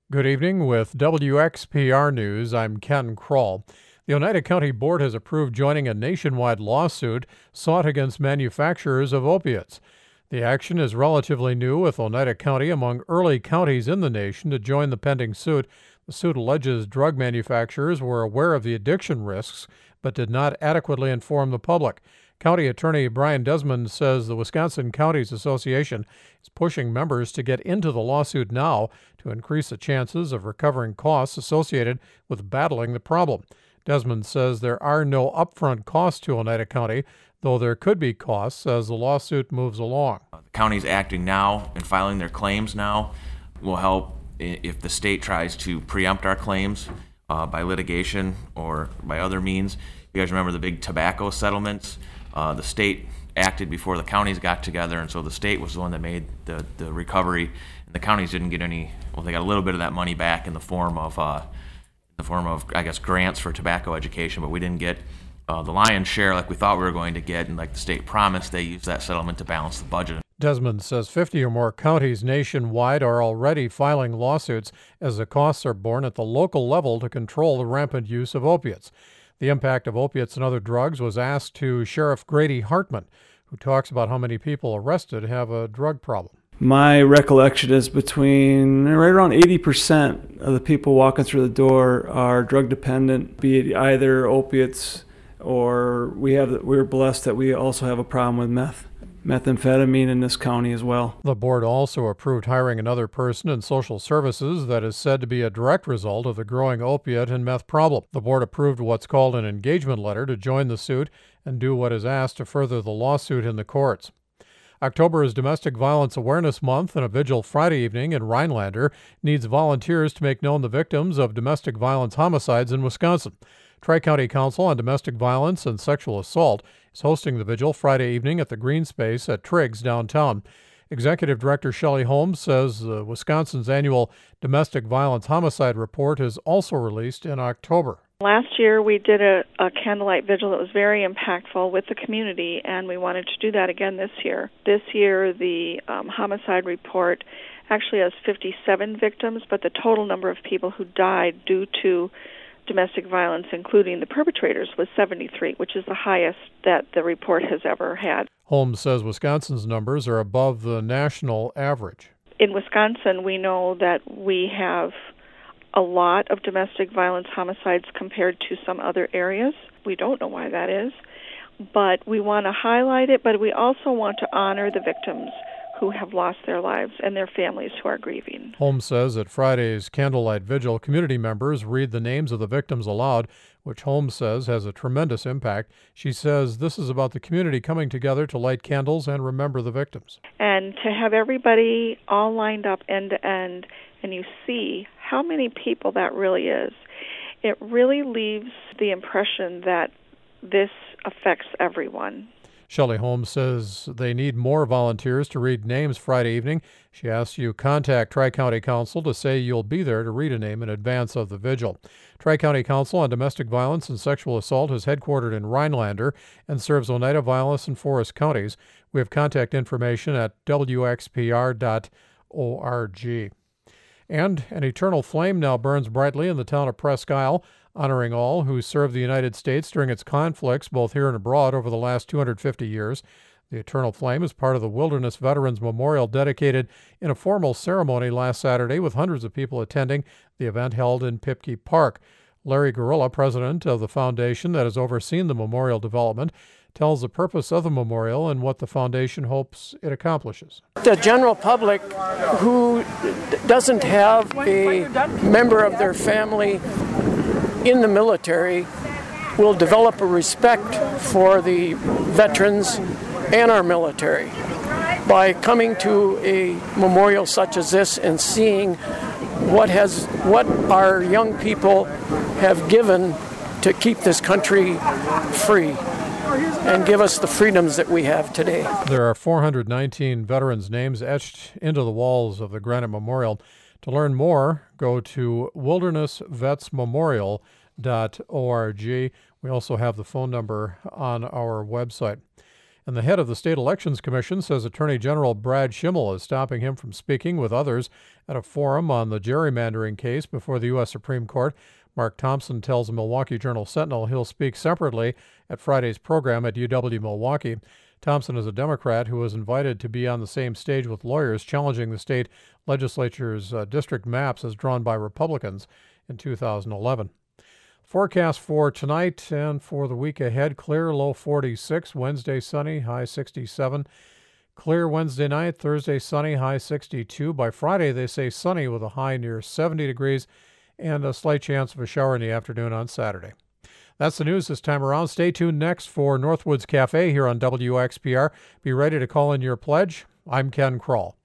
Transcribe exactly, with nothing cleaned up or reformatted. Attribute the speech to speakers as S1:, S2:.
S1: Good evening. With W X P R News, I'm Ken Kroll. The Oneida County Board has approved joining a nationwide lawsuit sought against manufacturers of opiates. The action is relatively new, with Oneida County among early counties in the nation to join the pending suit. The suit alleges drug manufacturers were aware of the addiction risks but did not adequately inform the public. County Attorney Brian Desmond says the Wisconsin Counties Association is pushing members to get into the lawsuit now to increase the chances of recovering costs associated with battling the problem. Desmond says there are no upfront costs to Oneida County, though there could be costs as the lawsuit moves along.
S2: The county's acting now and filing their claims now will help if the state tries to preempt our claims uh, by litigation or by other means. You guys remember the big tobacco settlements? Uh, the state acted before the counties got together, and so the state was the one that made the, the recovery, and the counties didn't get any. Well, they got a little bit of that money back in the form of, uh, in the form of, I guess, grants for tobacco education, but we didn't get uh, the lion's share like we thought we were going to get, and like the state promised. They used that settlement to balance the budget.
S1: Desmond says fifty or more counties nationwide are already filing lawsuits as the costs are borne at the local level to control the rampant use of opiates. The impact of opiates and other drugs was asked to Sheriff Grady Hartman, who talks about how many people arrested have a drug problem.
S3: My recollection is between right around eighty percent of the people walking through the door are drug dependent, be it either opiates or we have we're blessed that we also have a problem with meth. methamphetamine in this county as well.
S1: The board also approved hiring another person in social services that is said to be a direct result of the growing opiate and meth problem. The board approved what's called an engagement letter to join the suit and do what is asked to further the lawsuit in the courts. October is Domestic Violence Awareness Month, and a vigil Friday evening in Rhinelander needs volunteers to make known the victims of domestic violence homicides in Wisconsin. Tri-County Council on Domestic Violence and Sexual Assault is hosting the vigil Friday evening at the Green Space at Triggs downtown. Executive Director Shelley Holmes says uh, Wisconsin's annual Domestic Violence Homicide Report is also released in October.
S4: Last year we did a, a candlelight vigil that was very impactful with the community, and we wanted to do that again this year. This year the um, homicide report actually has fifty-seven victims, but the total number of people who died due to domestic violence, including the perpetrators, was seventy-three, which is the highest that the report has ever had.
S1: Holmes says Wisconsin's numbers are above the national average.
S4: In Wisconsin, we know that we have a lot of domestic violence homicides compared to some other areas. We don't know why that is, but we want to highlight it, but we also want to honor the victims who have lost their lives and their families who are grieving.
S1: Holmes says at Friday's candlelight vigil, community members read the names of the victims aloud, which Holmes says has a tremendous impact. She says this is about the community coming together to light candles and remember the victims.
S4: And to have everybody all lined up end to end, and you see how many people that really is, it really leaves the impression that this affects everyone.
S1: Shelley Holmes says they need more volunteers to read names Friday evening. She asks you contact Tri-County Council to say you'll be there to read a name in advance of the vigil. Tri-County Council on Domestic Violence and Sexual Assault is headquartered in Rhinelander and serves Oneida, Vilas, and Forest counties. We have contact information at w x p r dot org. And an eternal flame now burns brightly in the town of Presque Isle, honoring all who served the United States during its conflicts both here and abroad over the last two hundred fifty years. The Eternal Flame is part of the Wilderness Veterans Memorial dedicated in a formal ceremony last Saturday with hundreds of people attending. The event held in Pipke Park. Larry Gorilla, president of the foundation that has overseen the memorial development, tells the purpose of the memorial and what the foundation hopes it accomplishes.
S5: The general public who doesn't have a member of their family in the military will develop a respect for the veterans and our military by coming to a memorial such as this and seeing what has what our young people have given to keep this country free and give us the freedoms that we have today.
S1: There are four hundred nineteen veterans' names etched into the walls of the Granite Memorial. To learn more, go to wilderness vets memorial dot org. We also have the phone number on our website. And the head of the State Elections Commission says Attorney General Brad Schimmel is stopping him from speaking with others at a forum on the gerrymandering case before the U S Supreme Court. Mark Thompson tells the Milwaukee Journal-Sentinel he'll speak separately at Friday's program at U W-Milwaukee. Thompson is a Democrat who was invited to be on the same stage with lawyers challenging the state legislature's uh, district maps as drawn by Republicans in two thousand eleven. Forecast for tonight and for the week ahead: clear, low forty-six. Wednesday, sunny, high sixty-seven. Clear Wednesday night. Thursday, sunny, high sixty-two. By Friday, they say sunny with a high near seventy degrees and a slight chance of a shower in the afternoon on Saturday. That's the news this time around. Stay tuned next for Northwoods Cafe here on W X P R. Be ready to call in your pledge. I'm Ken Kroll.